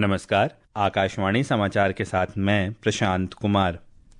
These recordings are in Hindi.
नमस्कार, आकाशवाणी समाचार के साथ मैं प्रशांत कुमार।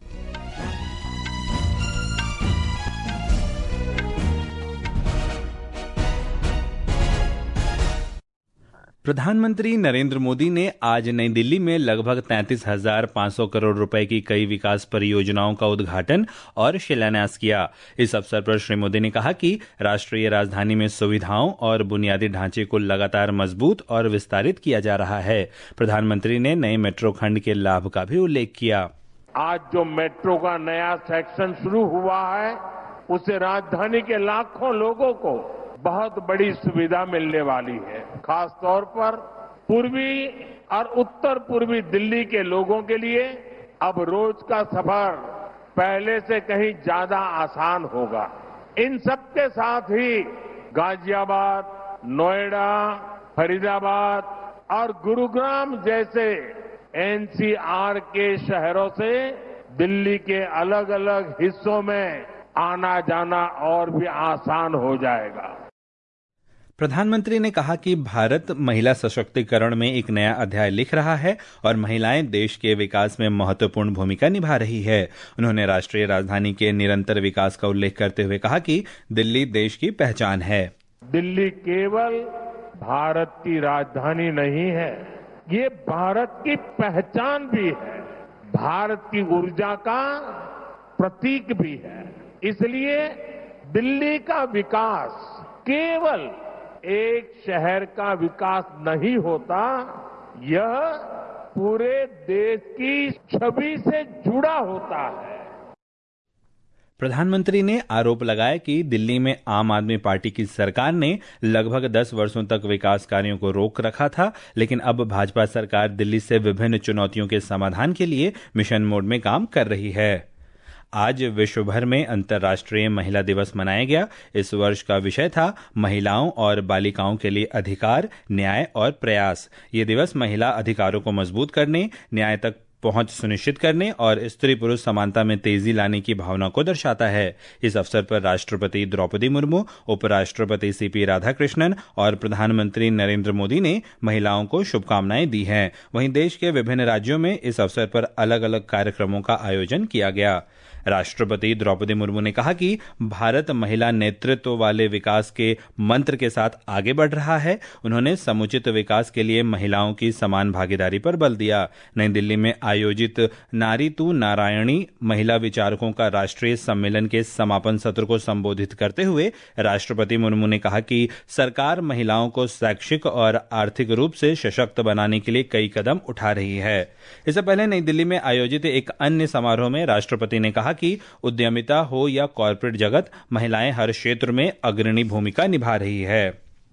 प्रधानमंत्री नरेंद्र मोदी ने आज नई दिल्ली में लगभग 33,500 करोड़ रुपए की कई विकास परियोजनाओं का उद्घाटन और शिलान्यास किया। इस अवसर पर श्री मोदी ने कहा कि राष्ट्रीय राजधानी में सुविधाओं और बुनियादी ढांचे को लगातार मजबूत और विस्तारित किया जा रहा है। प्रधानमंत्री ने नए मेट्रो खंड के लाभ का भी उल्लेख किया। आज जो मेट्रो का नया सेक्शन शुरू हुआ है, उससे राजधानी के लाखों लोगों को बहुत बड़ी सुविधा मिलने वाली है। खास तौर पर पूर्वी और उत्तर पूर्वी दिल्ली के लोगों के लिए अब रोज का सफर पहले से कहीं ज्यादा आसान होगा। इन सबके साथ ही गाजियाबाद, नोएडा, फरीदाबाद और गुरुग्राम जैसे एनसीआर के शहरों से दिल्ली के अलग अलग हिस्सों में आना जाना और भी आसान हो जाएगा। प्रधानमंत्री ने कहा कि भारत महिला सशक्तिकरण में एक नया अध्याय लिख रहा है और महिलाएं देश के विकास में महत्वपूर्ण भूमिका निभा रही है। उन्होंने राष्ट्रीय राजधानी के निरंतर विकास का उल्लेख करते हुए कहा कि दिल्ली देश की पहचान है। दिल्ली केवल भारत की राजधानी नहीं है, ये भारत की पहचान भी है, भारत की ऊर्जा का प्रतीक भी है। इसलिए दिल्ली का विकास केवल एक शहर का विकास नहीं होता, यह पूरे देश की छवि से जुड़ा होता है। प्रधानमंत्री ने आरोप लगाया कि दिल्ली में आम आदमी पार्टी की सरकार ने लगभग 10 वर्षों तक विकास कार्यों को रोक रखा था, लेकिन अब भाजपा सरकार दिल्ली से विभिन्न चुनौतियों के समाधान के लिए मिशन मोड में काम कर रही है। आज विश्व भर में अंतर्राष्ट्रीय महिला दिवस मनाया गया। इस वर्ष का विषय था महिलाओं और बालिकाओं के लिए अधिकार, न्याय और प्रयास। ये दिवस महिला अधिकारों को मजबूत करने, न्याय तक पहुंच सुनिश्चित करने और स्त्री पुरुष समानता में तेजी लाने की भावना को दर्शाता है। इस अवसर पर राष्ट्रपति द्रौपदी मुर्मू, उपराष्ट्रपति सीपी राधाकृष्णन और प्रधानमंत्री नरेंद्र मोदी ने महिलाओं को शुभकामनाएं दी हैं। वहीं देश के विभिन्न राज्यों में इस अवसर पर अलग अलग कार्यक्रमों का आयोजन किया गया। राष्ट्रपति द्रौपदी मुर्मू ने कहा कि भारत महिला नेतृत्व वाले विकास के मंत्र के साथ आगे बढ़ रहा है। उन्होंने समुचित विकास के लिए महिलाओं की समान भागीदारी पर बल दिया। नई दिल्ली में आयोजित नारी तू नारायणी महिला विचारकों का राष्ट्रीय सम्मेलन के समापन सत्र को संबोधित करते हुए राष्ट्रपति मुर्मू ने कहा कि सरकार महिलाओं को शैक्षिक और आर्थिक रूप से सशक्त बनाने के लिए कई कदम उठा रही है। इससे पहले नई दिल्ली में आयोजित एक अन्य समारोह में राष्ट्रपति ने कहा कि उद्यमिता हो या कॉर्पोरेट जगत, महिलाएं हर क्षेत्र में अग्रणी भूमिका निभा रही है।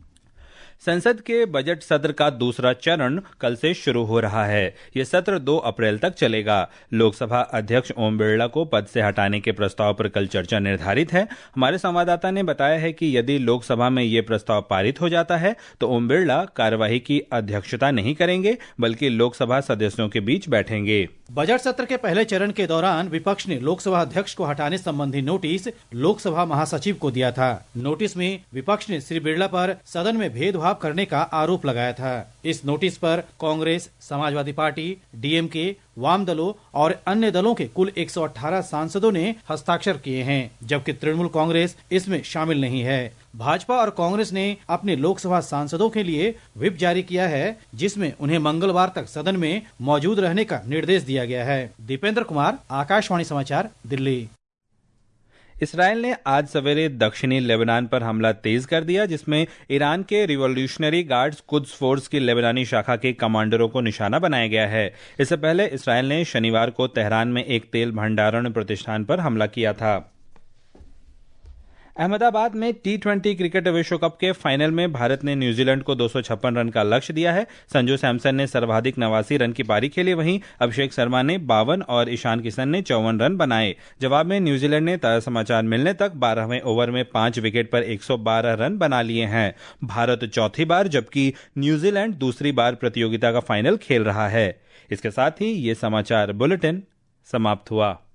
संसद के बजट सत्र का दूसरा चरण कल से शुरू हो रहा है। यह सत्र 2 अप्रैल तक चलेगा। लोकसभा अध्यक्ष ओम बिरला को पद से हटाने के प्रस्ताव पर कल चर्चा निर्धारित है। हमारे संवाददाता ने बताया है कि यदि लोकसभा में यह प्रस्ताव पारित हो जाता है तो ओम बिरला कार्यवाही की अध्यक्षता नहीं करेंगे, बल्कि लोकसभा सदस्यों के बीच बैठेंगे। बजट सत्र के पहले चरण के दौरान विपक्ष ने लोकसभा अध्यक्ष को हटाने संबंधी नोटिस लोकसभा महासचिव को दिया था। नोटिस में विपक्ष ने श्री बिरला पर सदन में भेदभाव करने का आरोप लगाया था। इस नोटिस पर कांग्रेस, समाजवादी पार्टी, डीएमके, वाम दलों और अन्य दलों के कुल 118 सांसदों ने हस्ताक्षर किए हैं, जबकि तृणमूल कांग्रेस इसमें शामिल नहीं है। भाजपा और कांग्रेस ने अपने लोकसभा सांसदों के लिए व्हिप जारी किया है, जिसमें उन्हें मंगलवार तक सदन में मौजूद रहने का निर्देश दिया गया है। दीपेंद्र कुमार, आकाशवाणी समाचार, दिल्ली। इसराइल ने आज सवेरे दक्षिणी लेबनान पर हमला तेज कर दिया, जिसमें ईरान के रिवॉल्यूशनरी गार्ड्स कुद्स फोर्स की लेबनानी शाखा के कमांडरों को निशाना बनाया गया है। इससे पहले इसराइल ने शनिवार को तेहरान में एक तेल भंडारण प्रतिष्ठान पर हमला किया था। अहमदाबाद में T20 क्रिकेट विश्व कप के फाइनल में भारत ने न्यूजीलैंड को 256 रन का लक्ष्य दिया है। संजू सैमसन ने सर्वाधिक 89 रन की पारी खेली, वहीं अभिषेक शर्मा ने 52 और ईशान किशन ने 54 रन बनाए। जवाब में न्यूजीलैंड ने ताजा समाचार मिलने तक 12वें ओवर में 5 विकेट पर 112 रन बना लिए हैं। भारत चौथी बार जबकि न्यूजीलैंड दूसरी बार प्रतियोगिता का फाइनल खेल रहा है। इसके साथ ही ये समाचार बुलेटिन समाप्त हुआ।